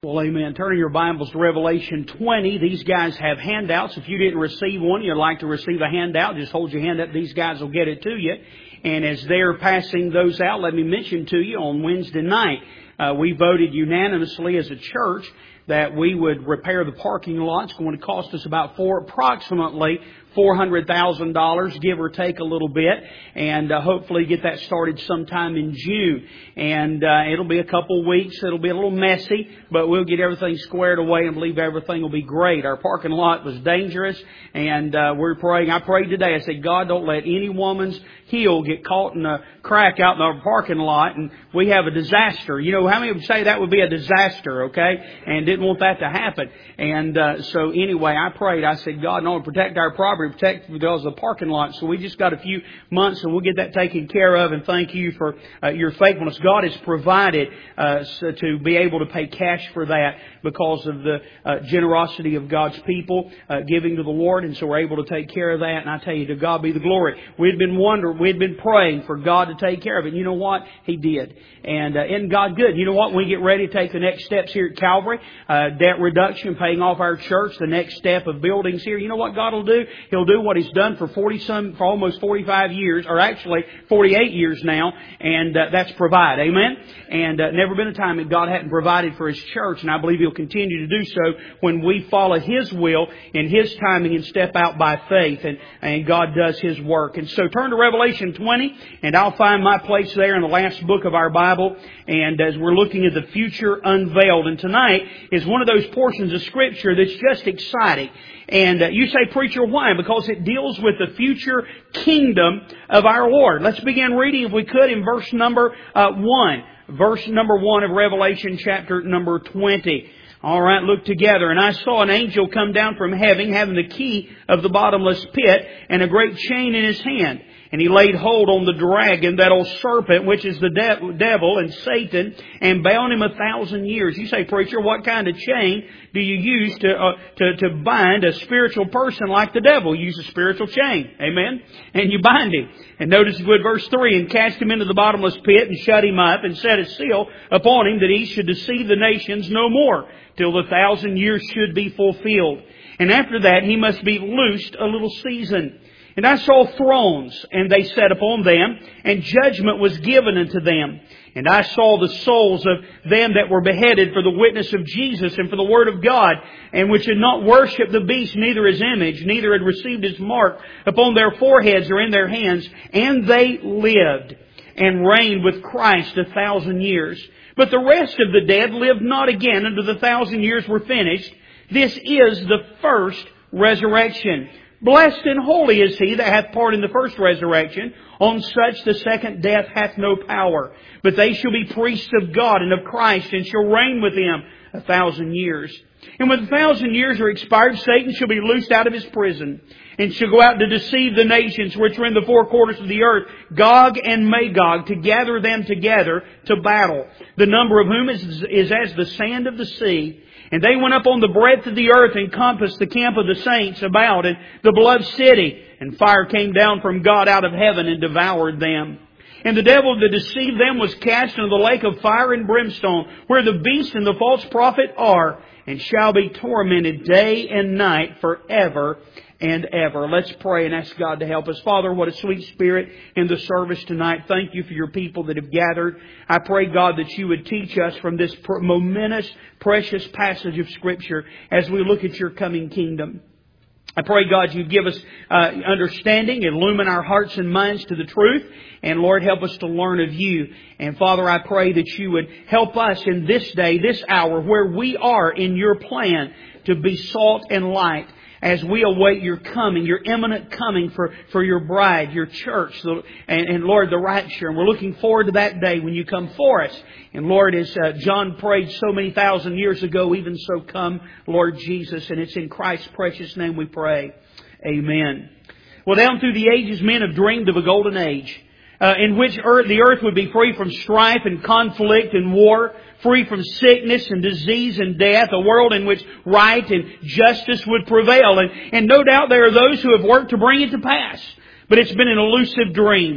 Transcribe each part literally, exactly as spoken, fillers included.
Well, amen. Turning your Bibles to Revelation twenty. These guys have handouts. If you didn't receive one, you'd like to receive a handout, just hold your hand up. These guys will get it to you. And as they're passing those out, let me mention to you on Wednesday night, uh, we voted unanimously as a church that we would repair the parking lot. It's going to cost us about four, approximately four hundred thousand dollars, give or take a little bit, and uh, hopefully get that started sometime in June. And uh, it'll be a couple weeks. It'll be a little messy, but we'll get everything squared away and believe everything will be great. Our parking lot was dangerous, and uh, we're praying. I prayed today. I said, God, don't let any woman's heel get caught in a crack out in our parking lot, and we have a disaster. You know, how many would say that would be a disaster, okay? And didn't want that to happen. And uh, so anyway, I prayed. I said, God, no, protect our property, protect because of the parking lot. So we just got a few months, and we'll get that taken care of. And thank you for uh, your faithfulness. God has provided uh, so to be able to pay cash for that because of the uh, generosity of God's people uh, giving to the Lord, and so we're able to take care of that. And I tell you, to God be the glory. We'd been wondering, we'd been praying for God to take care of it. And you know what? He did. And uh, isn't God good? You know what? When we get ready to take the next steps here at Calvary, uh, debt reduction, paying off our church, the next step of buildings here, you know what God will do? He'll do what He's done for forty some, for almost forty-five years, or actually forty-eight years now, and uh, that's provide. Amen? And uh, never been a time that God hadn't provided for His church, and I believe He'll continue to do so when we follow His will and His timing and step out by faith, and, and God does His work. And so turn to Revelation twenty, and I'll find my place there in the last book of our Bible, and as we're looking at the future unveiled. And tonight is one of those portions of Scripture that's just exciting. And uh, you say, preacher, why? Because it deals with the future kingdom of our Lord. Let's begin reading, if we could, in verse number uh, one. Verse number one of Revelation chapter number twenty. All right, look together. And I saw an angel come down from heaven, having the key of the bottomless pit and a great chain in his hand. And he laid hold on the dragon, that old serpent, which is the de- devil and Satan, and bound him a thousand years. You say, preacher, what kind of chain do you use to, uh, to, to bind a spiritual person like the devil? You use a spiritual chain. Amen? And you bind him. And notice with verse three, and cast him into the bottomless pit and shut him up and set a seal upon him that he should deceive the nations no more till the thousand years should be fulfilled. And after that he must be loosed a little season. And I saw thrones, and they sat upon them, and judgment was given unto them. And I saw the souls of them that were beheaded for the witness of Jesus and for the word of God, and which had not worshipped the beast, neither his image, neither had received his mark upon their foreheads or in their hands. And they lived and reigned with Christ a thousand years. But the rest of the dead lived not again until the thousand years were finished. This is the first resurrection. Blessed and holy is he that hath part in the first resurrection. On such the second death hath no power. But they shall be priests of God and of Christ, and shall reign with him a thousand years. And when the thousand years are expired, Satan shall be loosed out of his prison, and shall go out to deceive the nations which are in the four quarters of the earth, Gog and Magog, to gather them together to battle, the number of whom is, is as the sand of the sea. And they went up on the breadth of the earth and compassed the camp of the saints about and the beloved city. And fire came down from God out of heaven and devoured them. And the devil that deceived them was cast into the lake of fire and brimstone, where the beast and the false prophet are, and shall be tormented day and night forever and ever. Let's pray and ask God to help us. Father, what a sweet spirit in the service tonight. Thank you for your people that have gathered. I pray, God, that you would teach us from this momentous, precious passage of Scripture as we look at your coming kingdom. I pray, God, you give us uh, understanding, illumine our hearts and minds to the truth, and Lord, help us to learn of you. And Father, I pray that you would help us in this day, this hour, where we are in your plan to be salt and light, as we await your coming, your imminent coming for, for your bride, your church, and, and Lord, the rapture. And we're looking forward to that day when you come for us. And Lord, as uh, John prayed so many thousand years ago, even so come, Lord Jesus. And it's in Christ's precious name we pray. Amen. Well, down through the ages, men have dreamed of a golden age, uh, in which earth, the earth would be free from strife and conflict and war, free from sickness and disease and death, a world in which right and justice would prevail. And, and no doubt there are those who have worked to bring it to pass. But it's been an elusive dream.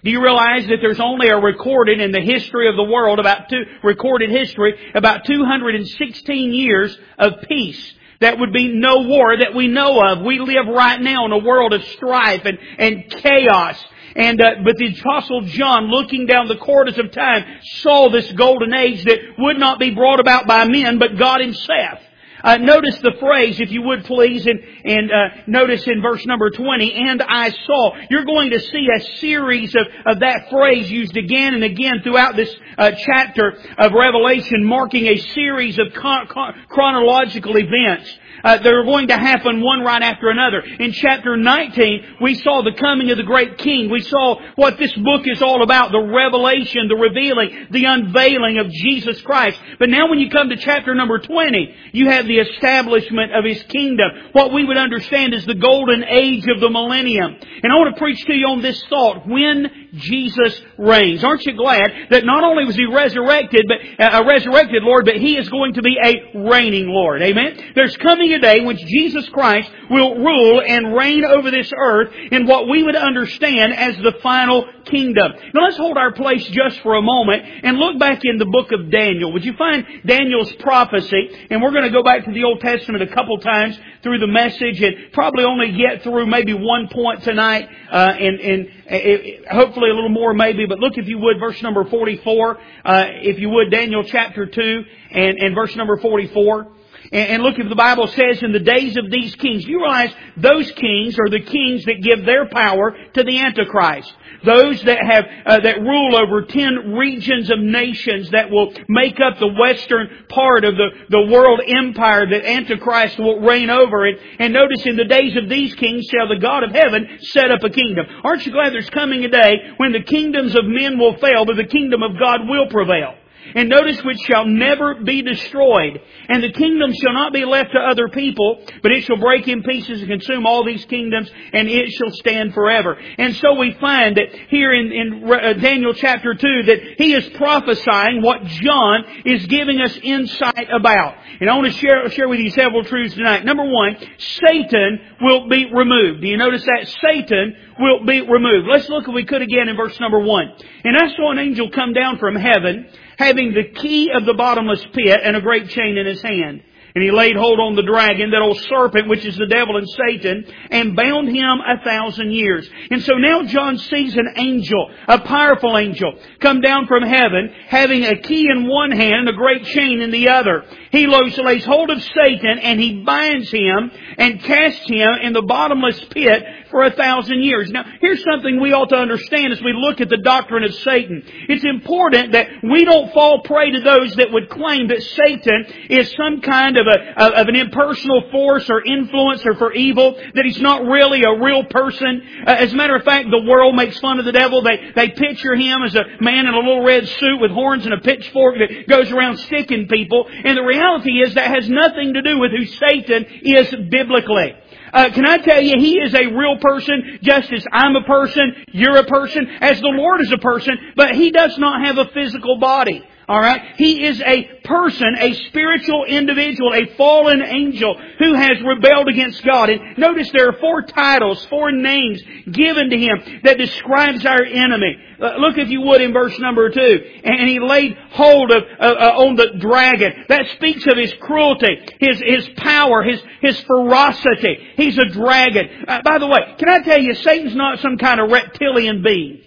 Do you realize that there's only a recorded in the history of the world, about two, recorded history, about two hundred sixteen years of peace? That would be no war that we know of. We live right now in a world of strife and, and chaos. And uh, but the Apostle John, looking down the corridors of time, saw this golden age that would not be brought about by men, but God Himself. Uh, notice the phrase, if you would please, and, and uh, notice in verse number twenty, and I saw. You're going to see a series of, of that phrase used again and again throughout this uh, chapter of Revelation, marking a series of con- con- chronological events. Uh, that are going to happen one right after another. In chapter nineteen, we saw the coming of the great King. We saw what this book is all about, the revelation, the revealing, the unveiling of Jesus Christ. But now when you come to chapter number twenty, you have the establishment of His kingdom. What we would understand is the golden age of the millennium. And I want to preach to you on this thought, when Jesus reigns. Aren't you glad that not only was He resurrected, but uh, a resurrected Lord, but He is going to be a reigning Lord. Amen? There's coming a day when Jesus Christ will rule and reign over this earth in what we would understand as the final kingdom. Now let's hold our place just for a moment and look back in the book of Daniel. Would you find Daniel's prophecy? And we're going to go back to the Old Testament a couple times through the message and probably only get through maybe one point tonight, uh, and, and uh, hopefully a little more maybe. But look, if you would, verse number forty-four, uh, if you would, Daniel chapter two and, and verse number forty-four. And look, if the Bible says, in the days of these kings, you realize those kings are the kings that give their power to the Antichrist. Those that have, uh, that rule over ten regions of nations that will make up the western part of the, the world empire that Antichrist will reign over. And, and notice, in the days of these kings shall the God of heaven set up a kingdom. Aren't you glad there's coming a day when the kingdoms of men will fail, but the kingdom of God will prevail? And notice, which shall never be destroyed. And the kingdom shall not be left to other people, but it shall break in pieces and consume all these kingdoms, and it shall stand forever. And so we find that here in, in Daniel chapter two, that he is prophesying what John is giving us insight about. And I want to share, share with you several truths tonight. Number one, Satan will be removed. Do you notice that? Satan will be removed. Let's look, if we could, again in verse number one. And I saw an angel come down from heaven, having the key of the bottomless pit and a great chain in his hand. And he laid hold on the dragon, that old serpent, which is the devil and Satan, and bound him a thousand years. And so now John sees an angel, a powerful angel, come down from heaven, having a key in one hand and a great chain in the other. He lays hold of Satan, and he binds him and casts him in the bottomless pit for a thousand years. Now, here's something we ought to understand as we look at the doctrine of Satan. It's important that we don't fall prey to those that would claim that Satan is some kind of a of an impersonal force or influencer for evil, that he's not really a real person. Uh, as a matter of fact, the world makes fun of the devil. They they picture him as a man in a little red suit with horns and a pitchfork that goes around sticking people. And the reality is that has nothing to do with who Satan is biblically. Uh, can I tell you, he is a real person, just as I'm a person, you're a person, as the Lord is a person, but he does not have a physical body. All right? He is a person, a spiritual individual, a fallen angel who has rebelled against God. And notice there are four titles, four names given to him that describes our enemy. Uh, look, if you would, in verse number two. And he laid hold of uh, uh, on the dragon. That speaks of his cruelty, his his power, his his ferocity. He's a dragon. Uh, by the way, can I tell you, Satan's not some kind of reptilian being.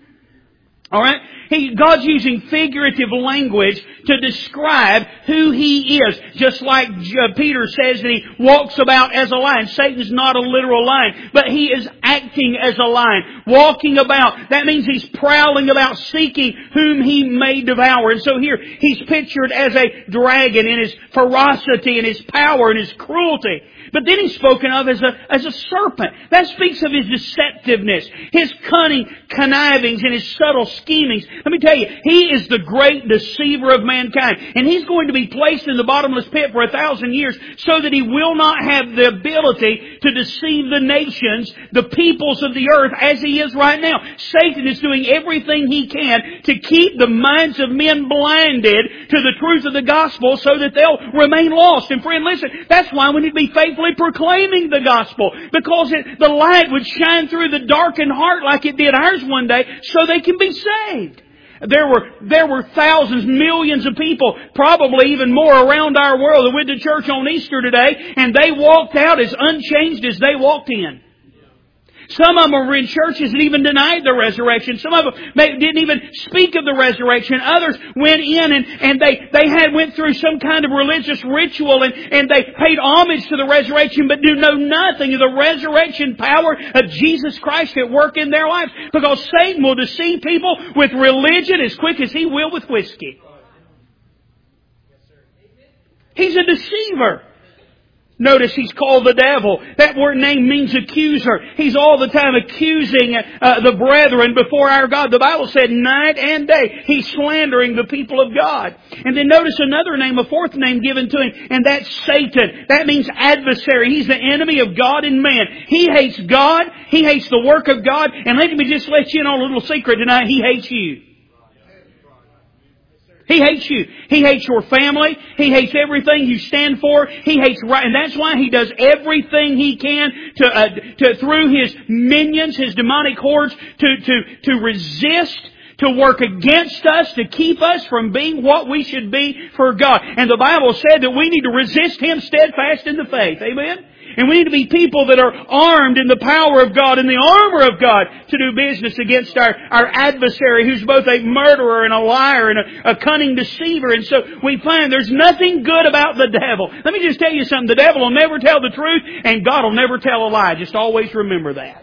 All right? He, God's using figurative language to describe who He is. Just like uh, Peter says that He walks about as a lion. Satan's not a literal lion, but he is acting as a lion. Walking about. That means he's prowling about, seeking whom he may devour. And so here, he's pictured as a dragon in his ferocity and his power and his cruelty. But then he's spoken of as a, as a serpent. That speaks of his deceptiveness, his cunning connivings and his subtle schemings. Let me tell you, he is the great deceiver of mankind. And he's going to be placed in the bottomless pit for a thousand years so that he will not have the ability to deceive the nations, the peoples of the earth, as he is right now. Satan is doing everything he can to keep the minds of men blinded to the truth of the gospel so that they'll remain lost. And friend, listen, that's why we need to be faithfully proclaiming the gospel. Because it, the light would shine through the darkened heart like it did ours one day so they can be saved. There were, there were thousands, millions of people, probably even more around our world that went to church on Easter today, and they walked out as unchanged as they walked in. Some of them were in churches that even denied the resurrection. Some of them didn't even speak of the resurrection. Others went in and, and they, they had went through some kind of religious ritual and, and they paid homage to the resurrection but do know nothing of the resurrection power of Jesus Christ at work in their lives. Because Satan will deceive people with religion as quick as he will with whiskey. He's a deceiver. Notice he's called the devil. That word name means accuser. He's all the time accusing uh, the brethren before our God. The Bible said night and day he's slandering the people of God. And then notice another name, a fourth name given to him, and that's Satan. That means adversary. He's the enemy of God and man. He hates God. He hates the work of God. And let me just let you in on a little secret tonight. He hates you. He hates you. He hates your family. He hates everything you stand for. He hates right, and that's why he does everything he can to, uh, to through his minions, his demonic hordes, to to to resist, to work against us, to keep us from being what we should be for God. And the Bible said that we need to resist him steadfast in the faith. Amen. And we need to be people that are armed in the power of God, in the armor of God, to do business against our, our adversary, who's both a murderer and a liar and a, a cunning deceiver. And so we find there's nothing good about the devil. Let me just tell you something. The devil will never tell the truth, and God will never tell a lie. Just always remember that.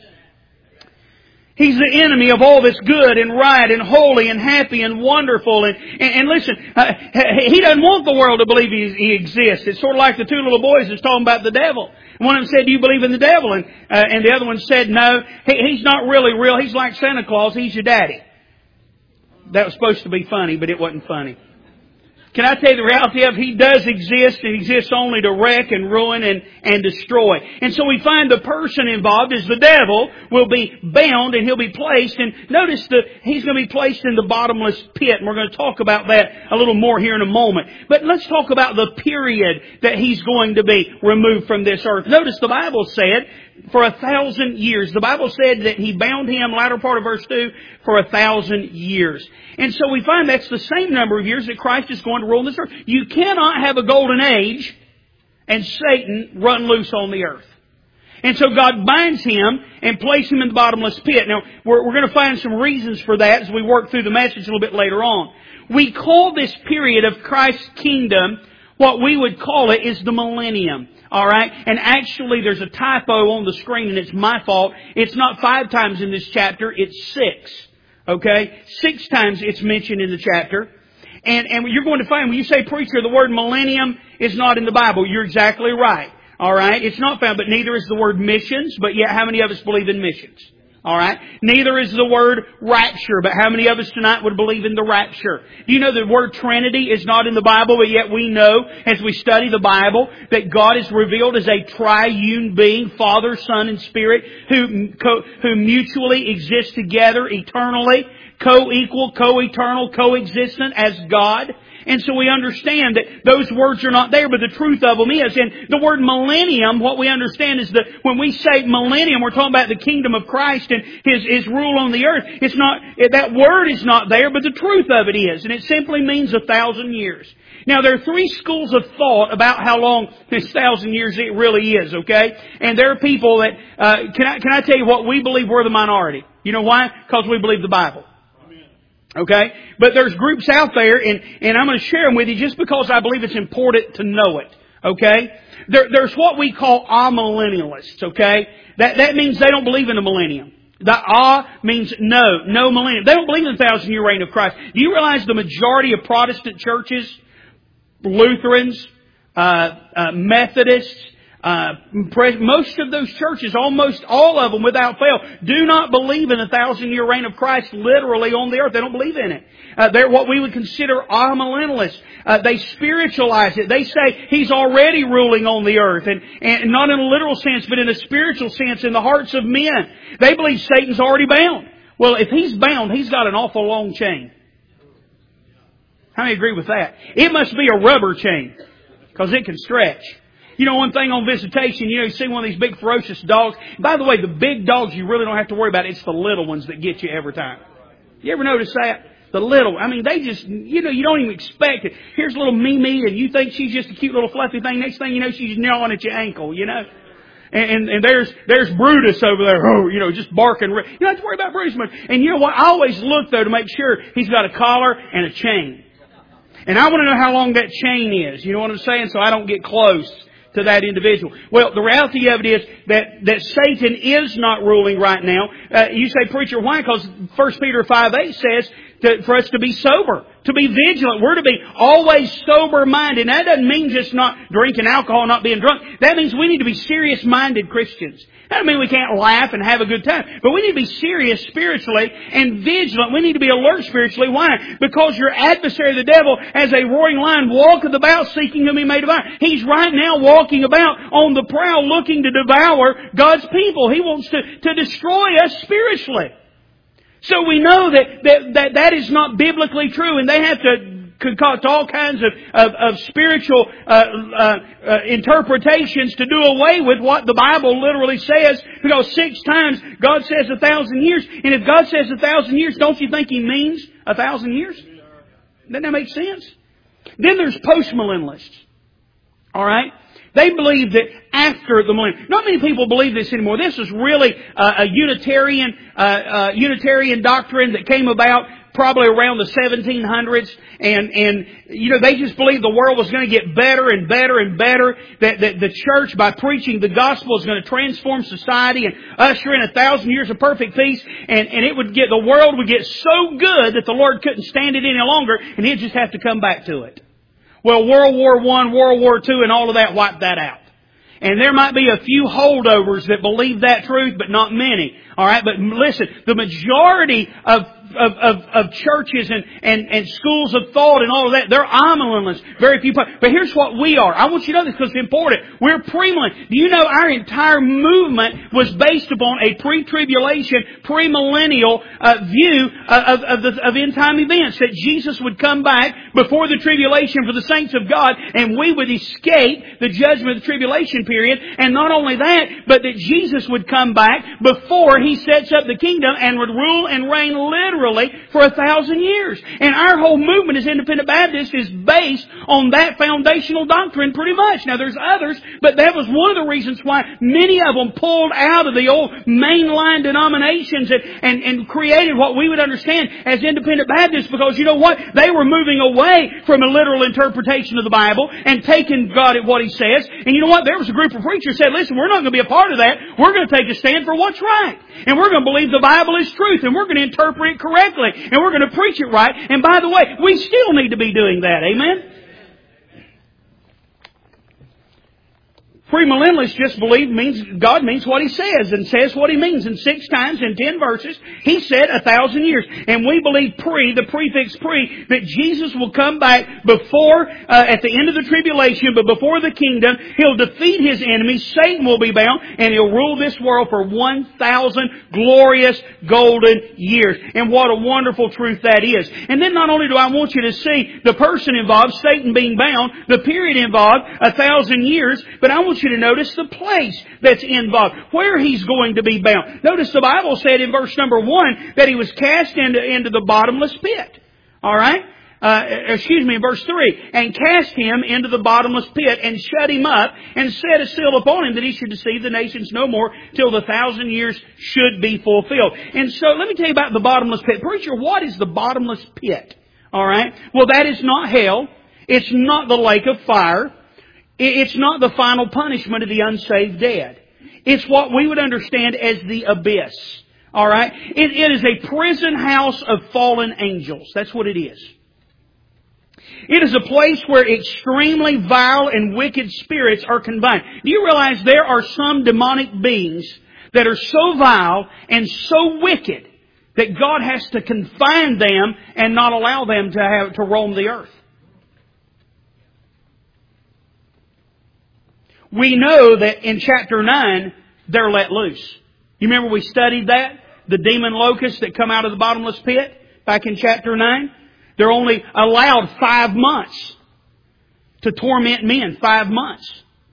He's the enemy of all that's good and right and holy and happy and wonderful. And, and, and listen, uh, he doesn't want the world to believe he, he exists. It's sort of like the two little boys that's talking about the devil. One of them said, "Do you believe in the devil?" And, uh, and the other one said, "No, he, he's not really real. He's like Santa Claus. He's your daddy." That was supposed to be funny, but it wasn't funny. Can I tell you the reality of it? He does exist. He exists only to wreck and ruin and, and destroy. And so we find the person involved is the devil will be bound and he'll be placed. And notice that he's going to be placed in the bottomless pit. And we're going to talk about that a little more here in a moment. But let's talk about the period that he's going to be removed from this earth. Notice the Bible said for a thousand years. The Bible said that he bound him, latter part of verse two, for a thousand years. And so we find that's the same number of years that Christ is going to rule this earth. You cannot have a golden age and Satan run loose on the earth. And so God binds him and places him in the bottomless pit. Now, we're, we're going to find some reasons for that as we work through the message a little bit later on. We call this period of Christ's kingdom, what we would call it is the millennium. All right? And actually there's a typo on the screen and it's my fault. It's not five times in this chapter, it's six. Okay? Six times it's mentioned in the chapter. And, and you're going to find when you say preacher, the word millennium is not in the Bible. You're exactly right. All right? It's not found, but neither is the word missions. But yet how many of us believe in missions? All right? Neither is the word rapture, but how many of us tonight would believe in the rapture? Do you know the word Trinity is not in the Bible, but yet we know as we study the Bible that God is revealed as a triune being, Father, Son, and Spirit, who, co, who mutually exist together eternally, co-equal, co-eternal, co-existent as God. And so we understand that those words are not there, but the truth of them is. And the word millennium, what we understand is that when we say millennium, we're talking about the kingdom of Christ and His, His rule on the earth. It's not, that word is not there, but the truth of it is. And it simply means a thousand years. Now there are three schools of thought about how long this thousand years it really is, okay? And there are people that, uh, can I, can I tell you what we believe we're the minority? You know why? Because we believe the Bible. Okay? But there's groups out there, and, and I'm going to share them with you just because I believe it's important to know it. Okay? There, there's what we call amillennialists. Okay? That, that means they don't believe in the millennium. The ah means no, no millennium. They don't believe in the thousand year reign of Christ. Do you realize the majority of Protestant churches, Lutherans, uh, uh, Methodists, Uh, most of those churches, almost all of them without fail, do not believe in the thousand year reign of Christ literally on the earth. They don't believe in it. Uh, they're what we would consider amillennialists. Uh, they spiritualize it. They say He's already ruling on the earth, and, and not in a literal sense, but in a spiritual sense in the hearts of men. They believe Satan's already bound. Well, if He's bound, He's got an awful long chain. How many agree with that? It must be a rubber chain, because it can stretch. You know, one thing on visitation, you know, you see one of these big ferocious dogs. By the way, the big dogs you really don't have to worry about. It's the little ones that get you every time. You ever notice that? The little, I mean, they just, you know, you don't even expect it. Here's little Mimi, and you think she's just a cute little fluffy thing. Next thing you know, she's gnawing at your ankle, you know. And, and, and there's, there's Brutus over there, oh, you know, just barking. You don't have to worry about Brutus much. And you know what? I always look, though, to make sure he's got a collar and a chain. And I want to know how long that chain is. You know what I'm saying? So I don't get close to that individual. Well, the reality of it is that, that Satan is not ruling right now. Uh, you say, preacher, why? Because First Peter five eight says to, for us to be sober, to be vigilant. We're to be always sober-minded. That doesn't mean just not drinking alcohol, not being drunk. That means we need to be serious-minded Christians. That doesn't mean we can't laugh and have a good time. But we need to be serious spiritually and vigilant. We need to be alert spiritually. Why? Because your adversary, the devil, as a roaring lion, walketh about seeking whom he may devour. He's right now walking about on the prowl looking to devour God's people. He wants to, to destroy us spiritually. So we know that, that, that, that is not biblically true, and they have to concoct all kinds of, of, of spiritual uh, uh, uh, interpretations to do away with what the Bible literally says, because six times God says a thousand years, and if God says a thousand years, don't you think He means a thousand years? Doesn't that make sense? Then there's postmillennialists. All right? They believe that after the millennium. Not many people believe this anymore. This is really uh, a Unitarian uh, uh, Unitarian doctrine that came about probably around the seventeen hundreds. And, and you know, they just believed the world was going to get better and better and better. That, that the church, by preaching the gospel, is going to transform society and usher in a thousand years of perfect peace. And, and it would get, the world would get so good that the Lord couldn't stand it any longer, and He'd just have to come back to it. Well, World War One, World War Two, and all of that wiped that out. And there might be a few holdovers that believe that truth, but not many. All right, but listen, the majority of of, of, of churches and, and, and schools of thought and all of that, they're amillennialists. Very few. But here's what we are. I want you to know this because it's important. We're premillennial. Do you know our entire movement was based upon a pre-tribulation, premillennial uh, view of, of, the, of end-time events, that Jesus would come back before the tribulation for the saints of God, and we would escape the judgment of the tribulation period. And not only that, but that Jesus would come back before He sets up the kingdom and would rule and reign literally for a thousand years. And our whole movement as Independent Baptists is based on that foundational doctrine pretty much. Now there's others, but that was one of the reasons why many of them pulled out of the old mainline denominations and, and, and created what we would understand as Independent Baptists, because you know what? They were moving away from a literal interpretation of the Bible and taking God at what He says. And you know what? There was a group of preachers who said, listen, we're not going to be a part of that. We're going to take a stand for what's right. And we're going to believe the Bible is truth. And we're going to interpret it correctly. And we're going to preach it right. And by the way, we still need to be doing that. Amen? Premillennialists just believe means God means what He says and says what He means. And six times in ten verses, He said a thousand years. And we believe pre, the prefix pre, that Jesus will come back before, uh, at the end of the tribulation, but before the kingdom. He'll defeat His enemies. Satan will be bound, and He'll rule this world for one thousand glorious golden years. And what a wonderful truth that is. And then not only do I want you to see the person involved, Satan being bound, the period involved, a thousand years, but I want you to notice the place that's involved, where He's going to be bound. Notice the Bible said in verse number one that He was cast into, into the bottomless pit. All right? Uh, excuse me, in verse three. And cast Him into the bottomless pit and shut Him up and set a seal upon Him that He should deceive the nations no more till the thousand years should be fulfilled. And so let me tell you about the bottomless pit. Preacher, what is the bottomless pit? All right? Well, that is not hell. It's not the lake of fire. It's not the final punishment of the unsaved dead. It's what we would understand as the abyss. All right? It, it is a prison house of fallen angels. That's what it is. It is a place where extremely vile and wicked spirits are combined. Do you realize there are some demonic beings that are so vile and so wicked that God has to confine them and not allow them to have to roam the earth? We know that in chapter nine, they're let loose. You remember we studied that? The demon locusts that come out of the bottomless pit back in chapter nine? They're only allowed five months to torment men. Five months.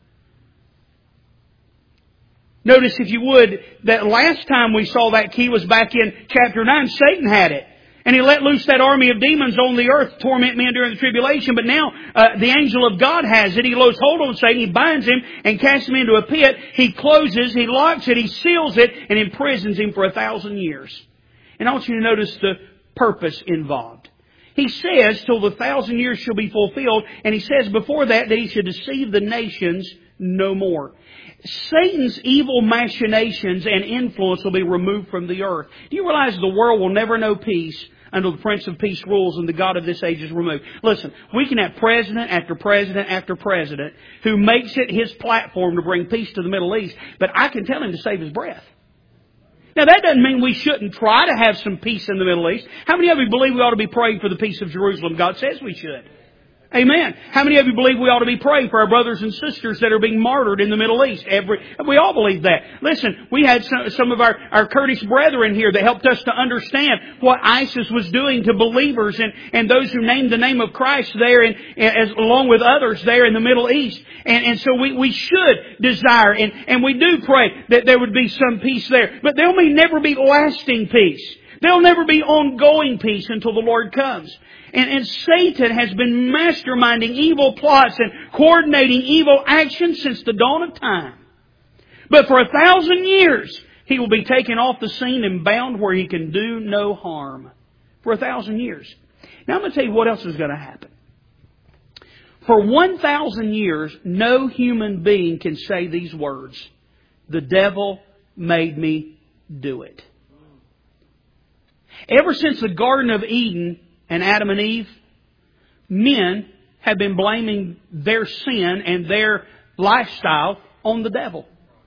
Notice, if you would, that last time we saw that key was back in chapter nine. Satan had it. And he let loose that army of demons on the earth to torment men during the tribulation. But now uh, the angel of God has it. He lays hold on Satan. He binds him and casts him into a pit. He closes, he locks it, he seals it, and imprisons him for a thousand years. And I want you to notice the purpose involved. He says, till the thousand years shall be fulfilled. And he says before that, that he should deceive the nations no more. Satan's evil machinations and influence will be removed from the earth. Do you realize the world will never know peace until the Prince of Peace rules and the God of this age is removed? Listen, we can have president after president after president who makes it his platform to bring peace to the Middle East, but I can tell him to save his breath. Now, that doesn't mean we shouldn't try to have some peace in the Middle East. How many of you believe we ought to be praying for the peace of Jerusalem? God says we should. Amen. How many of you believe we ought to be praying for our brothers and sisters that are being martyred in the Middle East? Every, we all believe that. Listen, we had some, some of our, our Kurdish brethren here that helped us to understand what ISIS was doing to believers and, and those who named the name of Christ there, and, and as, along with others there in the Middle East. And, and so we, we should desire, and, and we do pray that there would be some peace there. But there may never be lasting peace. There'll never be ongoing peace until the Lord comes. And, and Satan has been masterminding evil plots and coordinating evil actions since the dawn of time. But for a thousand years, he will be taken off the scene and bound where he can do no harm. For a thousand years. Now I'm going to tell you what else is going to happen. For one thousand years, no human being can say these words: "The devil made me do it." Ever since the Garden of Eden and Adam and Eve, men have been blaming their sin and their lifestyle on the devil.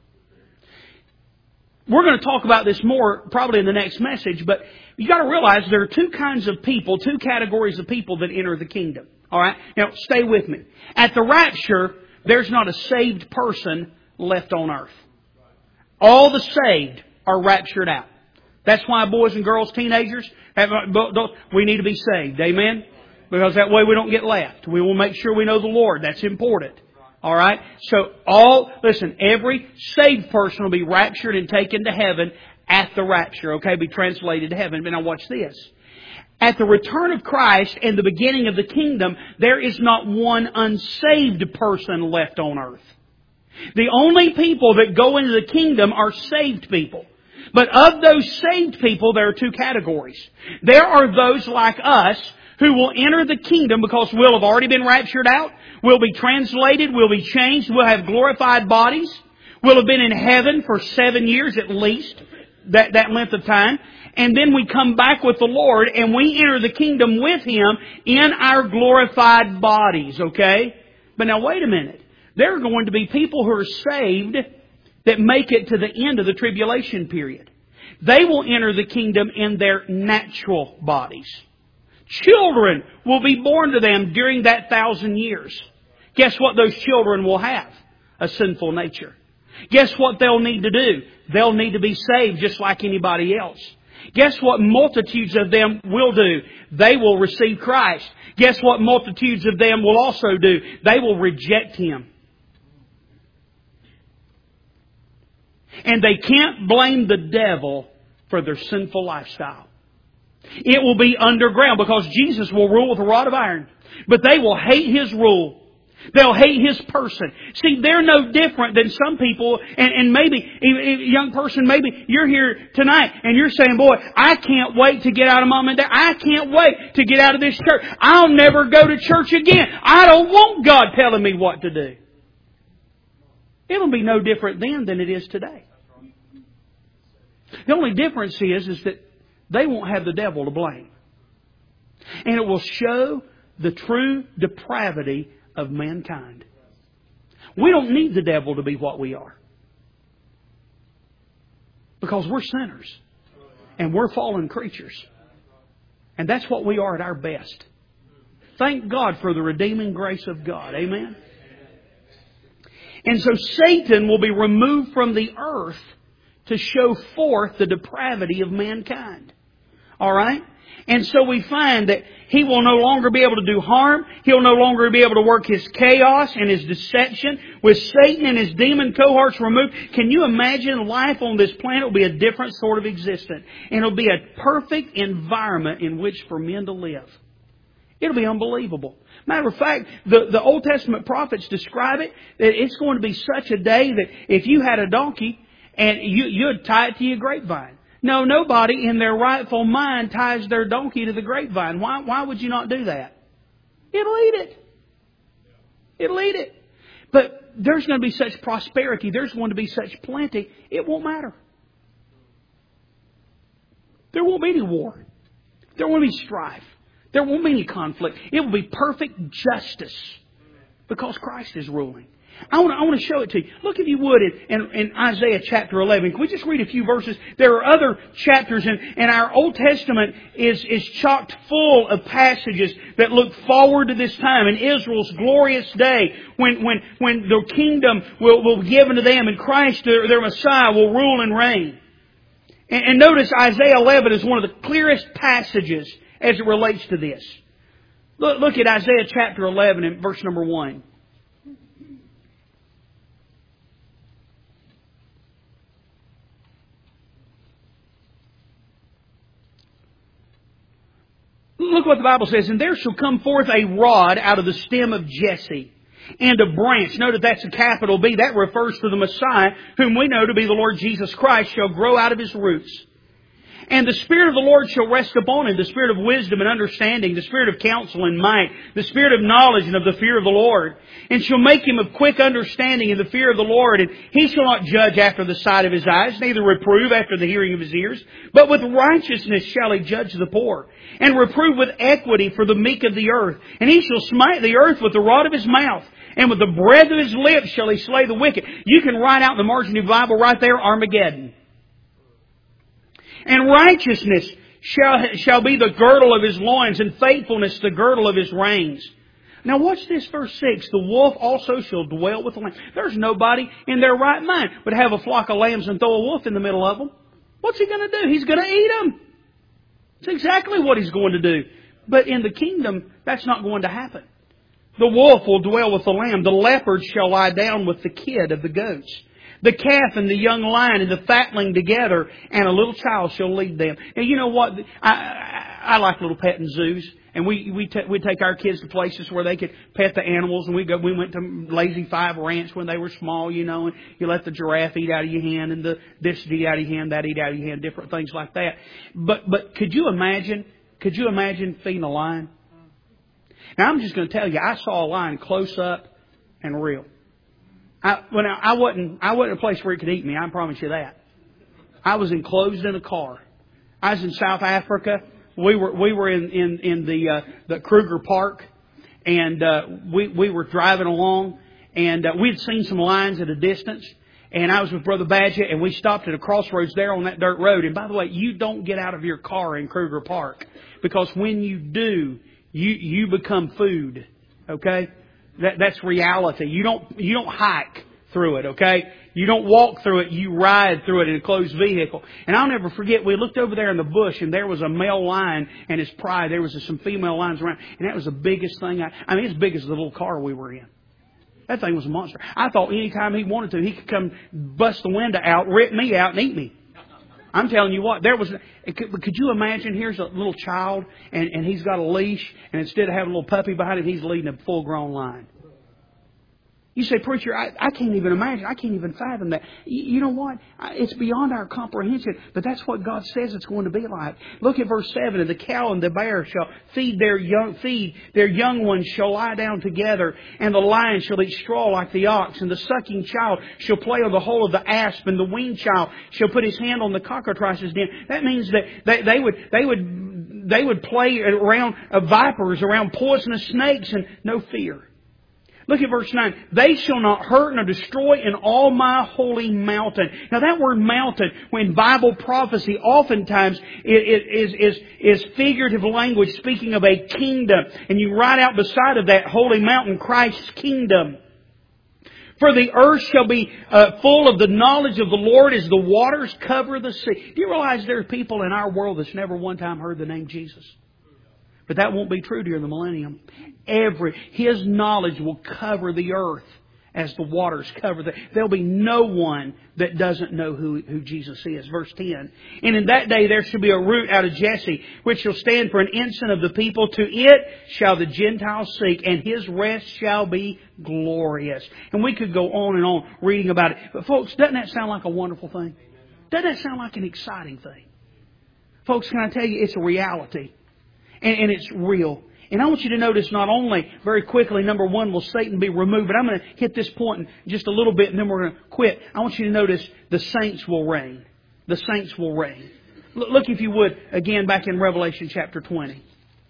We're going to talk about this more probably in the next message, but you got to realize there are two kinds of people, two categories of people that enter the kingdom. All right? Now, stay with me. At the rapture, there's not a saved person left on earth. All the saved are raptured out. That's why boys and girls, teenagers, have, we need to be saved. Amen? Because that way we don't get left. We will make sure we know the Lord. That's important. All right? So all, listen, every saved person will be raptured and taken to heaven at the rapture. Okay? Be translated to heaven. But now watch this. At the return of Christ and the beginning of the kingdom, there is not one unsaved person left on earth. The only people that go into the kingdom are saved people. But of those saved people, there are two categories. There are those like us who will enter the kingdom because we'll have already been raptured out. We'll be translated. We'll be changed. We'll have glorified bodies. We'll have been in heaven for seven years at least, that, that length of time. And then we come back with the Lord and we enter the kingdom with Him in our glorified bodies, okay? But now wait a minute. There are going to be people who are saved that make it to the end of the tribulation period. They will enter the kingdom in their natural bodies. Children will be born to them during that thousand years. Guess what those children will have? A sinful nature. Guess what they'll need to do? They'll need to be saved just like anybody else. Guess what multitudes of them will do? They will receive Christ. Guess what multitudes of them will also do? They will reject Him. And they can't blame the devil for their sinful lifestyle. It will be underground because Jesus will rule with a rod of iron. But they will hate His rule. They'll hate His person. See, they're no different than some people. And, and maybe, a young person, maybe you're here tonight and you're saying, boy, I can't wait to get out of mom and dad. I can't wait to get out of this church. I'll never go to church again. I don't want God telling me what to do. It'll be no different then than it is today. The only difference is, is that they won't have the devil to blame. And it will show the true depravity of mankind. We don't need the devil to be what we are. Because we're sinners. And we're fallen creatures. And that's what we are at our best. Thank God for the redeeming grace of God. Amen? And so Satan will be removed from the earth to show forth the depravity of mankind. All right? And so we find that he will no longer be able to do harm. He'll no longer be able to work his chaos and his deception. With Satan and his demon cohorts removed, can you imagine life on this planet will be a different sort of existence? And it'll be a perfect environment in which for men to live. It'll be unbelievable. Matter of fact, the, the Old Testament prophets describe it, that it's going to be such a day that if you had a donkey and you, you'd tie it to your grapevine. No, nobody in their rightful mind ties their donkey to the grapevine. Why, why would you not do that? It'll eat it. It'll eat it. But there's going to be such prosperity. There's going to be such plenty. It won't matter. There won't be any war. There won't be strife. There won't be any conflict. It will be perfect justice because Christ is ruling. I want to, I want to show it to you. Look, if you would, in, in Isaiah chapter eleven. Can we just read a few verses? There are other chapters, and, and our Old Testament is, is chocked full of passages that look forward to this time in Israel's glorious day when, when, when the kingdom will, will be given to them and Christ, their, their Messiah, will rule and reign. And, and notice Isaiah eleven is one of the clearest passages as it relates to this. Look, look at Isaiah chapter eleven and verse number one. Look what the Bible says. And there shall come forth a rod out of the stem of Jesse, and a branch. Note that that's a capital B. That refers to the Messiah, whom we know to be the Lord Jesus Christ, shall grow out of his roots. And the Spirit of the Lord shall rest upon him, the Spirit of wisdom and understanding, the Spirit of counsel and might, the Spirit of knowledge and of the fear of the Lord. And shall make him of quick understanding in the fear of the Lord. And he shall not judge after the sight of his eyes, neither reprove after the hearing of his ears. But with righteousness shall he judge the poor, and reprove with equity for the meek of the earth. And he shall smite the earth with the rod of his mouth, and with the breath of his lips shall he slay the wicked. You can write out in the margin of your Bible right there, Armageddon. And righteousness shall, shall be the girdle of his loins, and faithfulness the girdle of his reins. Now watch this, verse six. The wolf also shall dwell with the lamb. There's nobody in their right mind would have a flock of lambs and throw a wolf in the middle of them. What's he going to do? He's going to eat them. It's exactly what he's going to do. But in the kingdom, that's not going to happen. The wolf will dwell with the lamb. The leopard shall lie down with the kid of the goats. The calf and the young lion and the fatling together, and a little child shall lead them. And you know what? I, I, I like little petting zoos. And we we t- we take our kids to places where they could pet the animals. And we go. We went to Lazy Five Ranch when they were small, you know. And you let the giraffe eat out of your hand, and the this eat out of your hand, that eat out of your hand, different things like that. But but could you imagine? Could you imagine feeding a lion? Now I'm just going to tell you, I saw a lion close up and real. I, when I, I wasn't, I wasn't a place where it could eat me. I promise you that. I was enclosed in a car. I was in South Africa. We were, we were in, in, in the, uh, the Kruger Park, and, uh, we, we were driving along, and, uh, we'd seen some lions at a distance, and I was with Brother Badger, and we stopped at a crossroads there on that dirt road. And by the way, you don't get out of your car in Kruger Park, because when you do, you, you become food. Okay? That, that's reality. You don't, you don't hike through it, okay? You don't walk through it, you ride through it in a closed vehicle. And I'll never forget, we looked over there in the bush, and there was a male lion and his pride. There was some female lions around, and that was the biggest thing. I, I mean, as big as the little car we were in. That thing was a monster. I thought anytime he wanted to, he could come bust the window out, rip me out, and eat me. I'm telling you what, there was, could, could you imagine, here's a little child, and, and he's got a leash, and instead of having a little puppy behind him, he's leading a full-grown lion. You say, preacher, I, I can't even imagine. I can't even fathom that. You, you know what? It's beyond our comprehension, but that's what God says it's going to be like. Look at verse seven. And the cow and the bear shall feed their young, feed their young ones shall lie down together, and the lion shall eat straw like the ox, and the sucking child shall play on the hole of the asp, and the weaned child shall put his hand on the cockatrice's den. That means that they, they would, they would, they would play around vipers, around poisonous snakes, and no fear. Look at verse nine. They shall not hurt nor destroy in all my holy mountain. Now that word mountain, when Bible prophecy, oftentimes is, is, is figurative language speaking of a kingdom. And you write out beside of that holy mountain, Christ's kingdom. For the earth shall be uh, full of the knowledge of the Lord as the waters cover the sea. Do you realize there are people in our world that's never one time heard the name Jesus? But that won't be true during the millennium. Every, His knowledge will cover the earth as the waters cover the... There'll be no one that doesn't know who, who Jesus is. Verse ten. And in that day there shall be a root out of Jesse, which shall stand for an ensign of the people. To it shall the Gentiles seek, and His rest shall be glorious. And we could go on and on reading about it. But folks, doesn't that sound like a wonderful thing? Doesn't that sound like an exciting thing? Folks, can I tell you, it's a reality. And, and it's real. And I want you to notice not only, very quickly, number one, will Satan be removed, but I'm going to hit this point in just a little bit and then we're going to quit. I want you to notice the saints will reign. The saints will reign. Look, if you would, again, back in Revelation chapter twenty.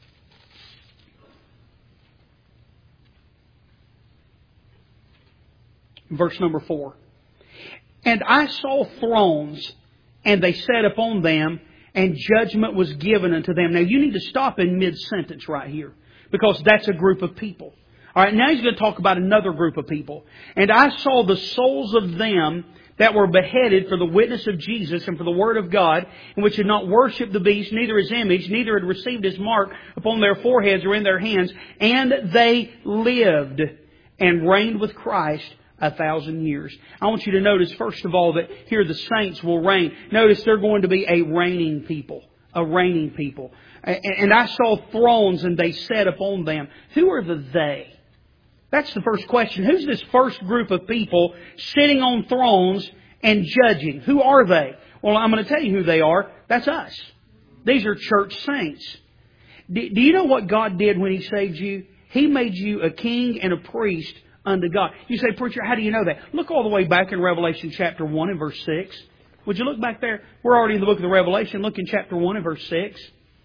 Verse number four. And I saw thrones, and they sat upon them, and judgment was given unto them. Now you need to stop in mid-sentence right here, because that's a group of people. Alright, now he's going to talk about another group of people. And I saw the souls of them that were beheaded for the witness of Jesus and for the Word of God, and which had not worshipped the beast, neither His image, neither had received His mark upon their foreheads or in their hands. And they lived and reigned with Christ a thousand years. I want you to notice, first of all, that here the saints will reign. Notice they're going to be a reigning people. A reigning people. And I saw thrones, and they sat upon them. Who are the they? That's the first question. Who's this first group of people sitting on thrones and judging? Who are they? Well, I'm going to tell you who they are. That's us. These are church saints. Do you know what God did when He saved you? He made you a king and a priest unto God. You say, preacher, how do you know that? Look all the way back in Revelation chapter one and verse six. Would you look back there? We're already in the book of the Revelation. Look in chapter one and verse six.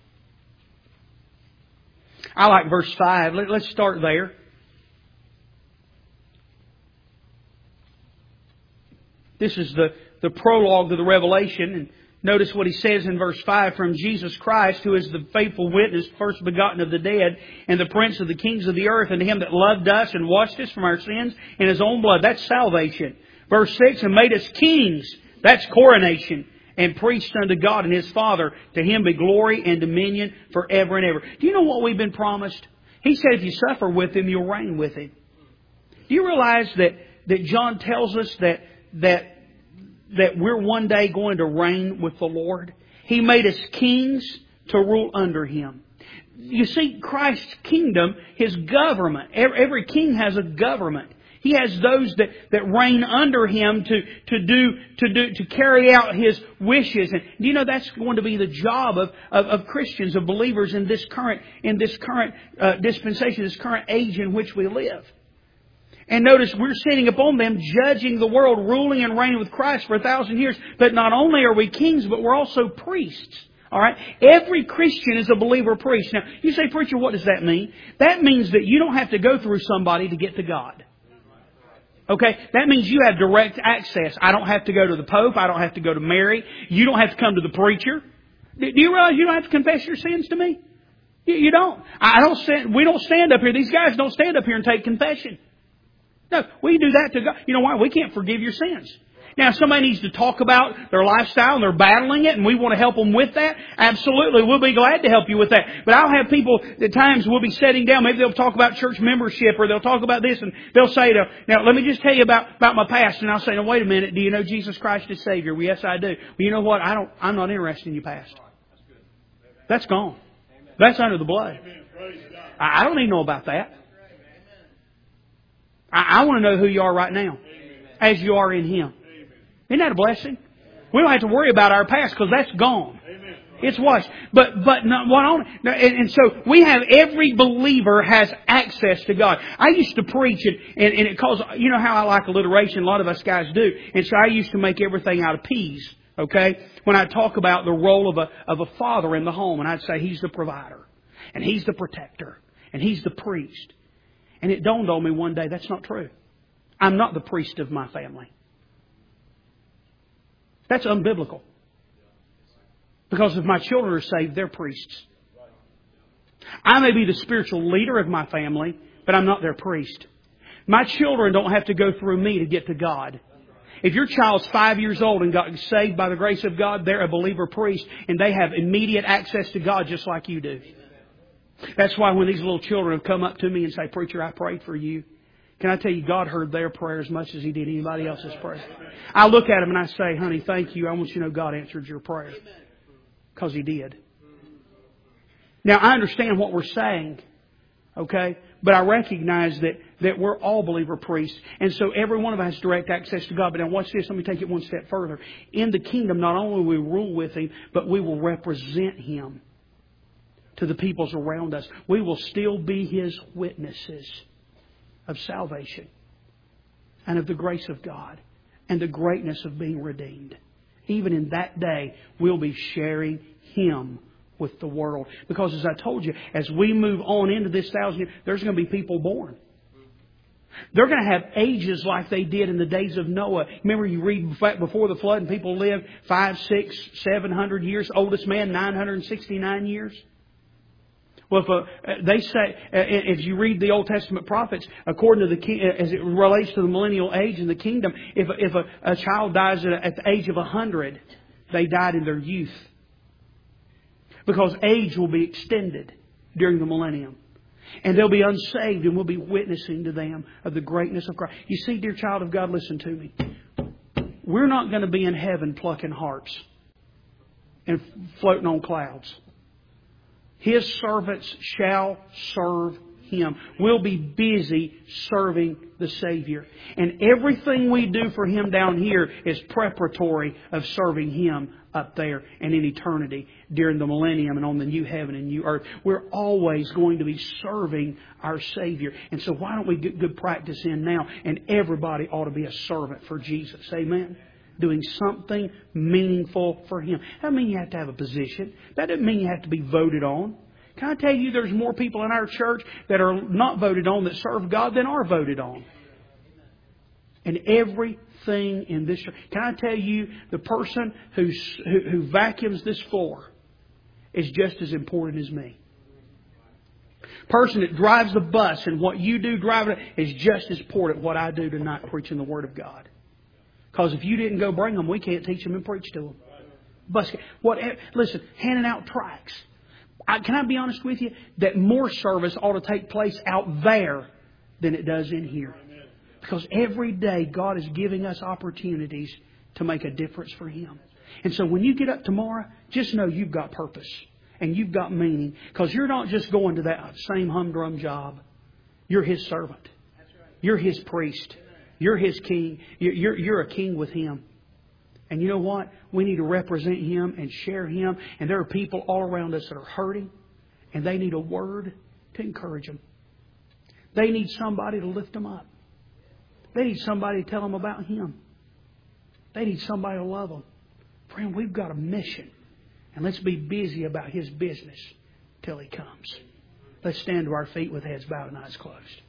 I like verse five. Let's start there. This is the, the prologue to the Revelation. And notice what he says in verse five. From Jesus Christ, who is the faithful witness, first begotten of the dead, and the prince of the kings of the earth, and to Him that loved us and washed us from our sins in His own blood. That's salvation. Verse six, and made us kings. That's coronation. And priests unto God and His Father. To Him be glory and dominion forever and ever. Do you know what we've been promised? He said if you suffer with Him, you'll reign with Him. Do you realize that, that John tells us that that that we're one day going to reign with the Lord? He made us kings to rule under Him. You see, Christ's kingdom, His government, every king has a government. He has those that, that reign under Him to, to do, to do, to carry out His wishes. And do you know that's going to be the job of, of, of Christians, of believers in this current, in this current uh, dispensation, this current age in which we live. And notice we're sitting upon them, judging the world, ruling and reigning with Christ for a thousand years. But not only are we kings, but we're also priests. All right? Every Christian is a believer priest. Now, you say, preacher, what does that mean? That means that you don't have to go through somebody to get to God. Okay? That means you have direct access. I don't have to go to the Pope. I don't have to go to Mary. You don't have to come to the preacher. Do you realize you don't have to confess your sins to me? You don't. I don't stand, we don't stand up here. These guys don't stand up here and take confession. No, we do that to God. You know why? We can't forgive your sins. Now, if somebody needs to talk about their lifestyle and they're battling it and we want to help them with that, absolutely, we'll be glad to help you with that. But I'll have people, at times we'll be sitting down, maybe they'll talk about church membership or they'll talk about this and they'll say, to, now let me just tell you about, about my past. And I'll say, now wait a minute, do you know Jesus Christ is Savior? Well, yes, I do. Well, you know what? I don't, I'm not interested in your past. That's gone. That's under the blood. I, I don't need to know about that. I, I want to know who you are right now, as you are in Him. Isn't that a blessing? We don't have to worry about our past because that's gone. It's washed. But but not, what on, and, and so we have, every believer has access to God. I used to preach and, and, and it calls, you know how I like alliteration, a lot of us guys do. And so I used to make everything out of peas. Okay? When I talk about the role of a, of a father in the home, and I'd say he's the provider, and he's the protector, and he's the priest. And it dawned on me one day, that's not true. I'm not the priest of my family. That's unbiblical. Because if my children are saved, they're priests. I may be the spiritual leader of my family, but I'm not their priest. My children don't have to go through me to get to God. If your child's five years old and got saved by the grace of God, they're a believer priest, and they have immediate access to God just like you do. That's why when these little children have come up to me and say, "Preacher, I prayed for you," can I tell you, God heard their prayer as much as He did anybody else's prayer. I look at them and I say, "Honey, thank you. I want you to know God answered your prayer." Because He did. Now, I understand what we're saying, okay? But I recognize that, that we're all believer priests. And so every one of us has direct access to God. But now watch this. Let me take it one step further. In the kingdom, not only will we rule with Him, but we will represent Him to the peoples around us. We will still be His witnesses of salvation and of the grace of God and the greatness of being redeemed. Even in that day, we'll be sharing Him with the world. Because as I told you, as we move on into this thousand years, there's going to be people born. They're going to have ages like they did in the days of Noah. Remember, you read before the flood and people lived five, six, seven hundred years. Oldest man, nine hundred sixty-nine years. Well, if a, they say, if you read the Old Testament prophets, according to the as it relates to the millennial age and the kingdom, if if a, a child dies at, at the age of a hundred, they died in their youth, because age will be extended during the millennium, and they'll be unsaved, and we'll be witnessing to them of the greatness of Christ. You see, dear child of God, listen to me. We're not going to be in heaven plucking hearts and floating on clouds. His servants shall serve Him. We'll be busy serving the Savior. And everything we do for Him down here is preparatory of serving Him up there and in eternity during the millennium and on the new heaven and new earth. We're always going to be serving our Savior. And so why don't we get good practice in now? And everybody ought to be a servant for Jesus. Amen? Doing something meaningful for Him. That doesn't mean you have to have a position. That doesn't mean you have to be voted on. Can I tell you there's more people in our church that are not voted on that serve God than are voted on? And everything in this church. Can I tell you the person who's, who, who vacuums this floor is just as important as me. Person that drives the bus and what you do driving it is just as important what I do tonight preaching the Word of God. Because if you didn't go bring them, we can't teach them and preach to them. Bus, what? Listen, handing out tracts. I, can I be honest with you? That more service ought to take place out there than it does in here. Because every day God is giving us opportunities to make a difference for Him. And so when you get up tomorrow, just know you've got purpose. And you've got meaning. Because you're not just going to that same humdrum job. You're His servant. You're His priest. You're His king. You're, you're a king with Him. And you know what? We need to represent Him and share Him. And there are people all around us that are hurting. And they need a word to encourage them. They need somebody to lift them up. They need somebody to tell them about Him. They need somebody to love them. Friend, we've got a mission. And let's be busy about His business till He comes. Let's stand to our feet with heads bowed and eyes closed.